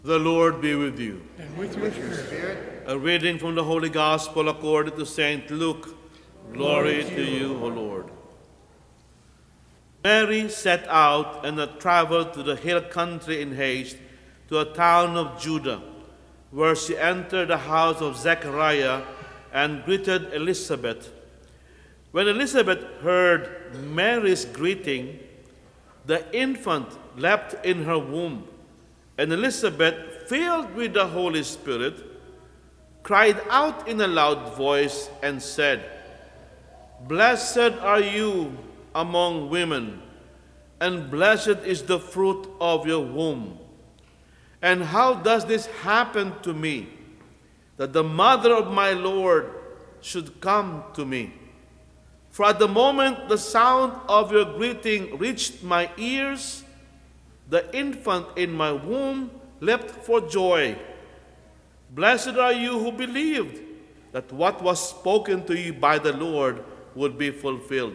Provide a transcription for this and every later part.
The Lord be with you. And with your spirit. A reading from the Holy Gospel according to St. Luke. Glory to you, O Lord. Mary set out and had traveled to the hill country in haste to a town of Judah, where she entered the house of Zechariah and greeted Elizabeth. When Elizabeth heard Mary's greeting, the infant leapt in her womb, and Elizabeth, filled with the Holy Spirit, cried out in a loud voice and said, "Blessed are you among women, and blessed is the fruit of your womb. And how does this happen to me, that the mother of my Lord should come to me? For at the moment the sound of your greeting reached my ears, the infant in my womb leapt for joy. Blessed are you who believed that what was spoken to you by the Lord would be fulfilled."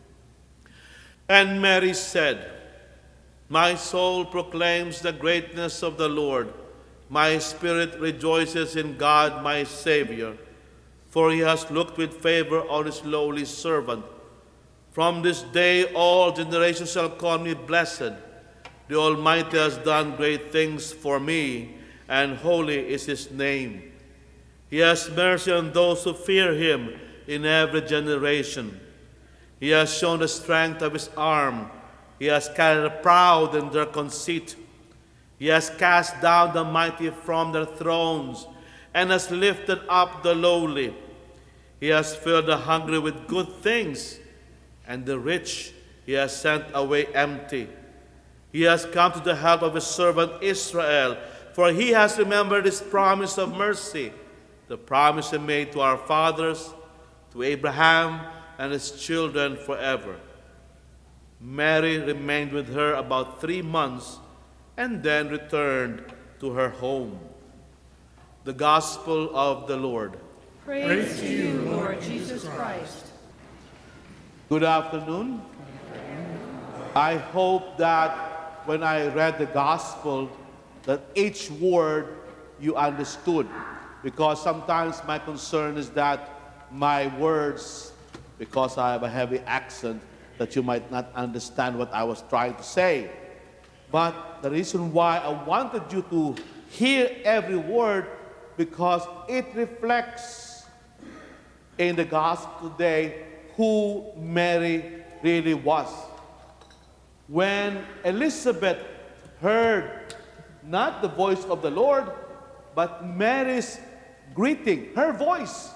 And Mary said, "My soul proclaims the greatness of the Lord. My spirit rejoices in God my Savior, for he has looked with favor on his lowly servant. From this day all generations shall call me blessed. The Almighty has done great things for me, and holy is his name. He has mercy on those who fear him in every generation. He has shown the strength of his arm. He has carried the proud in their conceit. He has cast down the mighty from their thrones and has lifted up the lowly. He has filled the hungry with good things, and the rich he has sent away empty. He has come to the help of his servant Israel, for he has remembered his promise of mercy, the promise he made to our fathers, to Abraham and his children forever." Mary remained with her about 3 months and then returned to her home. The Gospel of the Lord. Praise to you, Lord Jesus Christ. Good afternoon. I hope that when I read the Gospel, that each word you understood. Because sometimes my concern is that my words, because I have a heavy accent, that you might not understand what I was trying to say. But the reason why I wanted you to hear every word, because it reflects in the Gospel today who Mary really was. When Elizabeth heard not the voice of the Lord, but Mary's greeting, her voice,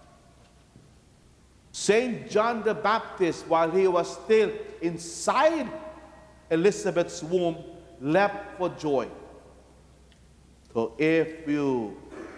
Saint John the Baptist, while he was still inside Elizabeth's womb, leapt for joy. So if you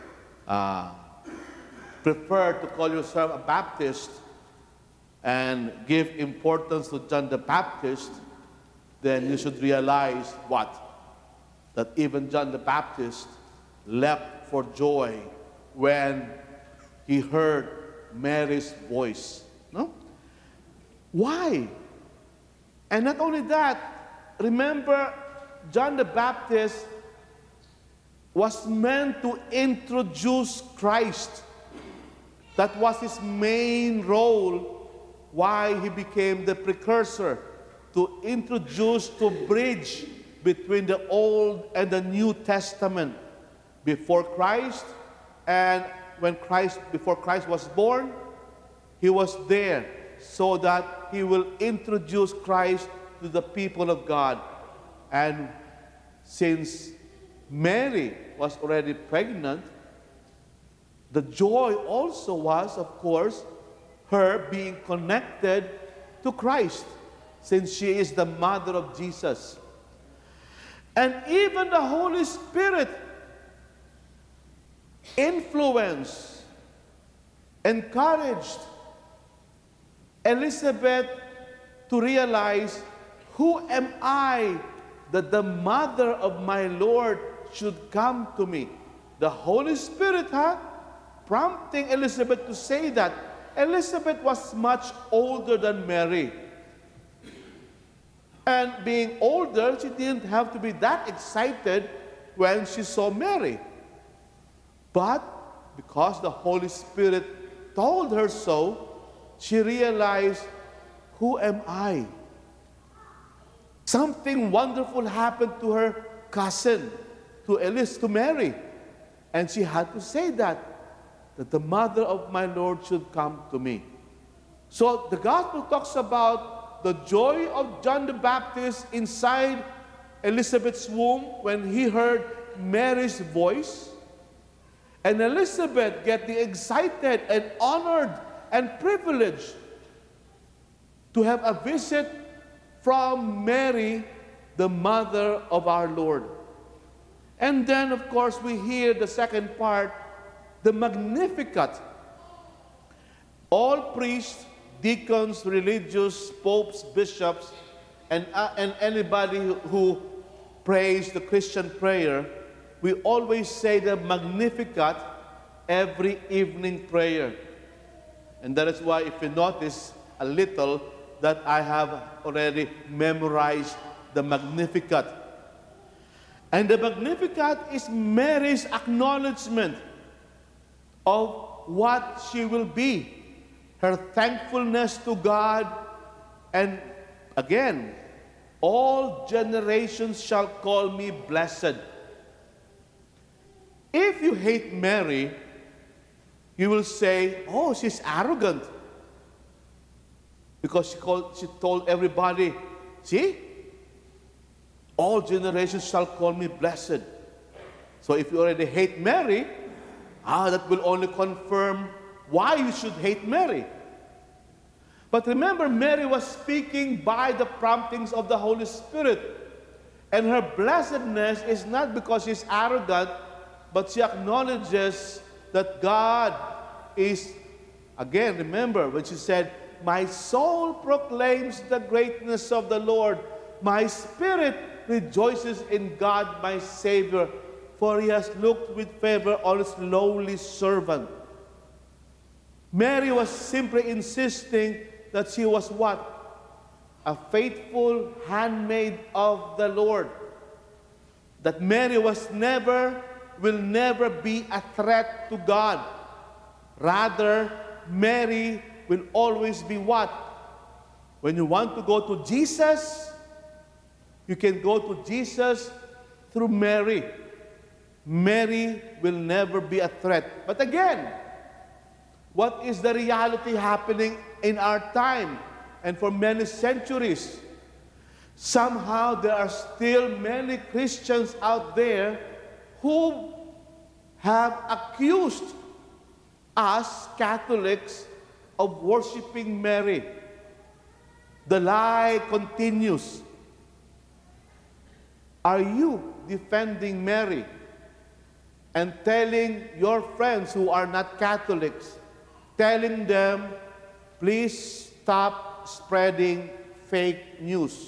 prefer to call yourself a Baptist and give importance to John the Baptist, then you should realize what? That even John the Baptist leapt for joy when he heard Mary's voice. No? Why? And not only that, remember, John the Baptist was meant to introduce Christ. That was his main role, why he became the precursor, to introduce, to bridge between the Old and the New Testament. Before Christ, and before Christ was born, he was there so that he will introduce Christ to the people of God. And since Mary was already pregnant, the joy also was, of course, her being connected to Christ, since she is the mother of Jesus. And even the Holy Spirit influenced, encouraged Elizabeth to realize, who am I that the mother of my Lord should come to me? The Holy Spirit, prompting Elizabeth to say that. Elizabeth was much older than Mary. And being older, she didn't have to be that excited when she saw Mary. But because the Holy Spirit told her so, she realized, who am I? Something wonderful happened to her cousin, to Mary. And she had to say that the mother of my Lord should come to me. So the gospel talks about the joy of John the Baptist inside Elizabeth's womb when he heard Mary's voice. And Elizabeth get excited and honored and privileged to have a visit from Mary, the mother of our Lord. And then, of course, we hear the second part, the Magnificat. All priests, deacons, religious, popes, bishops, and anybody who prays the Christian prayer, we always say the Magnificat every evening prayer. And that is why, if you notice a little, that I have already memorized the Magnificat. And the Magnificat is Mary's acknowledgement of what she will be, her thankfulness to God, and again, all generations shall call me blessed. If you hate Mary, you will say, oh, she's arrogant. Because she told everybody, see, all generations shall call me blessed. So if you already hate Mary, that will only confirm why you should hate Mary. But remember, Mary was speaking by the promptings of the Holy Spirit. And her blessedness is not because she's arrogant, but she acknowledges that God is, again, remember when she said, my soul proclaims the greatness of the Lord. My spirit rejoices in God, my Savior, for he has looked with favor on his lowly servant. Mary was simply insisting that she was what? A faithful handmaid of the Lord. That Mary will never be a threat to God. Rather, Mary will always be what? When you want to go to Jesus, you can go to Jesus through Mary. Mary will never be a threat. But again, what is the reality happening in our time and for many centuries? Somehow there are still many Christians out there who have accused us Catholics of worshiping Mary. The lie continues. Are you defending Mary and telling your friends who are not Catholics, telling them, please stop spreading fake news?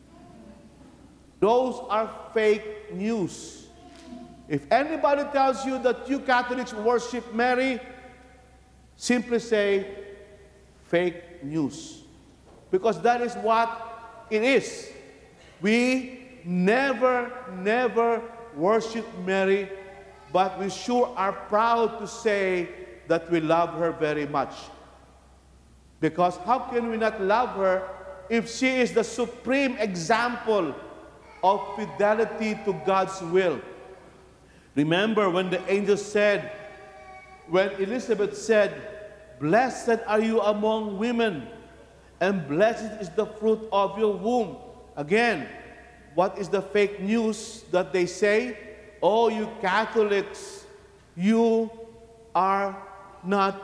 Those are fake news. If anybody tells you that you Catholics worship Mary, simply say, fake news. Because that is what it is. We never worship Mary, but we sure are proud to say that we love her very much. Because how can we not love her if she is the supreme example of fidelity to God's will? Remember when the angel said, when Elizabeth said, blessed are you among women, and blessed is the fruit of your womb. Again, what is the fake news that they say? Oh, you Catholics, you are not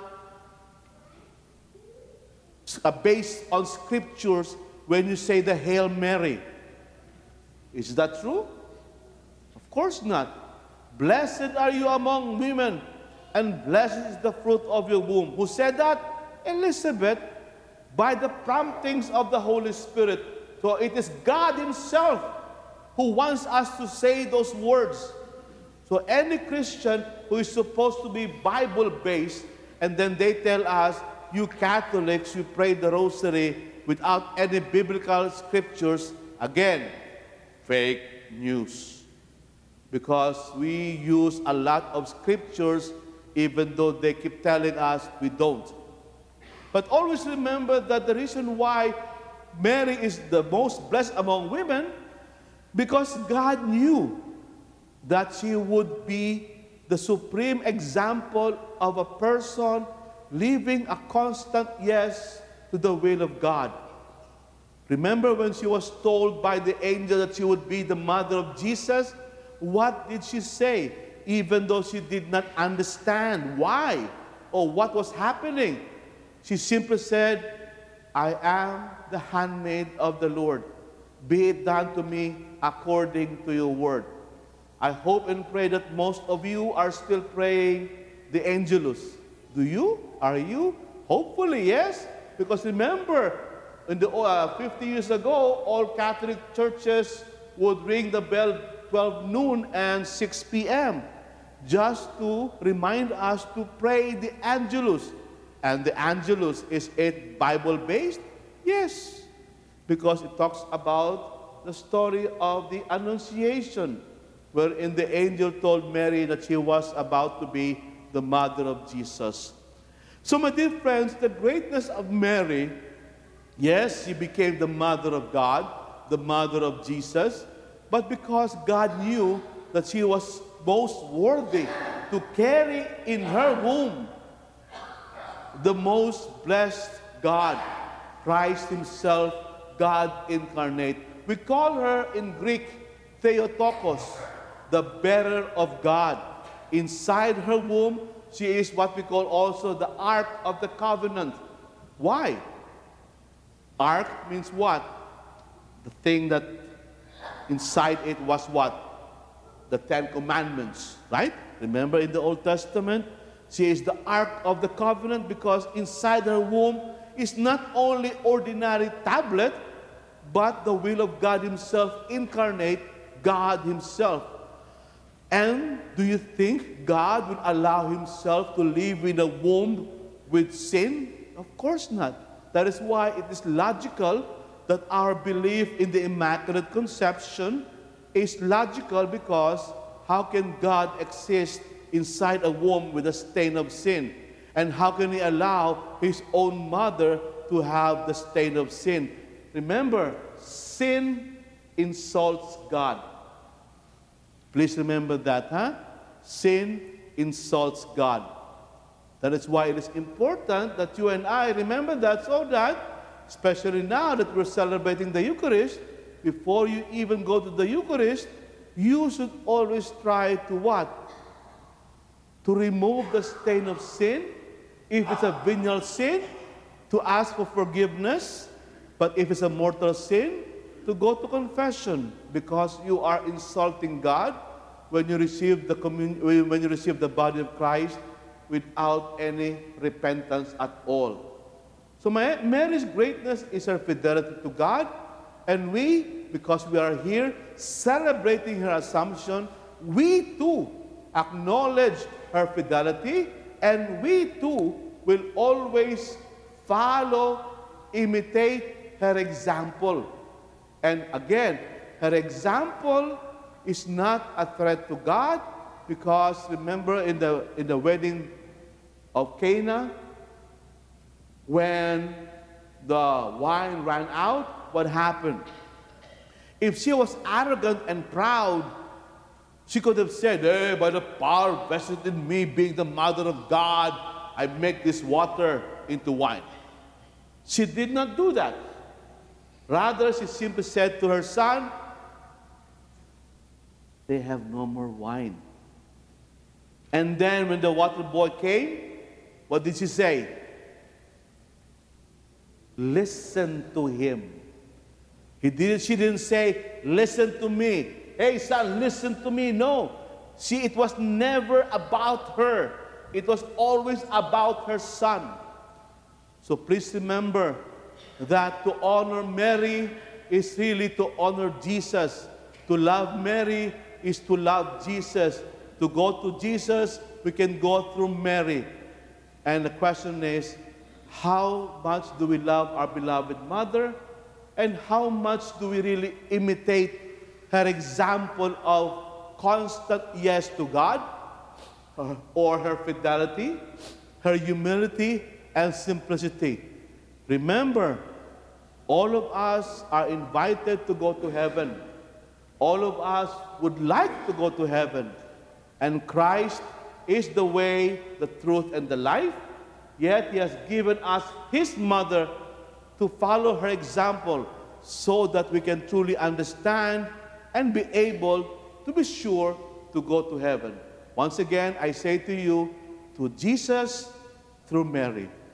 based on scriptures when you say the Hail Mary. Is that true? Of course not. Blessed are you among women, and blessed is the fruit of your womb. Who said that? Elizabeth, by the promptings of the Holy Spirit. So it is God Himself who wants us to say those words. So any Christian who is supposed to be Bible-based, and then they tell us, you Catholics, you pray the rosary without any biblical scriptures, again, fake news. because we use a lot of scriptures even though they keep telling us we don't. But always remember that the reason why Mary is the most blessed among women, because God knew that she would be the supreme example of a person living a constant yes to the will of God. Remember when she was told by the angel that she would be the mother of Jesus? What did she say? Even though she did not understand why or what was happening, she simply said, I am the handmaid of the Lord. Be it done to me according to your word. I hope and pray that most of you are still praying the Angelus. Do you? Are you? Hopefully, yes. Because remember, in the 50 years ago, all Catholic churches would ring the bell 12 noon and 6 p.m. just to remind us to pray the Angelus. And the Angelus, is it Bible-based? Yes, because it talks about the story of the Annunciation, wherein the angel told Mary that she was about to be the mother of Jesus. So my dear friends, the greatness of Mary, yes, she became the mother of God, the mother of Jesus, but because God knew that she was most worthy to carry in her womb the most blessed God, Christ Himself, God incarnate. We call her in Greek Theotokos, the bearer of God. Inside her womb, she is what we call also the Ark of the Covenant. Why? Ark means what? The thing that inside it was what? The Ten Commandments, right? Remember in the Old Testament, she is the Ark of the Covenant because inside her womb is not only ordinary tablet, but the will of God Himself incarnate, God Himself. And do you think God would allow Himself to live in a womb with sin? Of course not. That is why it is logical that our belief in the Immaculate Conception is logical, because how can God exist inside a womb with a stain of sin? And how can He allow His own mother to have the stain of sin? Remember, sin insults God. Please remember that, huh? Sin insults God. That is why it is important that you and I remember that, so that, especially now that we're celebrating the Eucharist, before you even go to the Eucharist, you should always try to what? To remove the stain of sin. If it's a venial sin, to ask for forgiveness. But if it's a mortal sin, to go to confession, because you are insulting God when you receive when you receive the body of Christ without any repentance at all. So Mary's greatness is her fidelity to God, and we, because we are here celebrating her Assumption, we too acknowledge her fidelity, and we too will always follow, imitate her example. And again, her example is not a threat to God, because remember in the wedding of Cana, when the wine ran out, what happened? If she was arrogant and proud, she could have said, hey, by the power vested in me, being the mother of God, I make this water into wine. She did not do that. Rather, she simply said to her son, they have no more wine. And then when the water boy came, what did she say? Listen to him. She didn't say, listen to me. Hey son, listen to me. No. See, it was never about her. It was always about her son. So please remember that to honor Mary is really to honor Jesus. To love Mary is to love Jesus. To go to Jesus, we can go through Mary. And the question is, how much do we love our beloved mother? And how much do we really imitate her example of constant yes to God, or her fidelity, her humility, and simplicity. Remember, all of us are invited to go to heaven. All of us would like to go to heaven. And Christ is the way, the truth, and the life. Yet He has given us His mother to follow her example so that we can truly understand and be able to be sure to go to heaven. Once again, I say to you, to Jesus through Mary.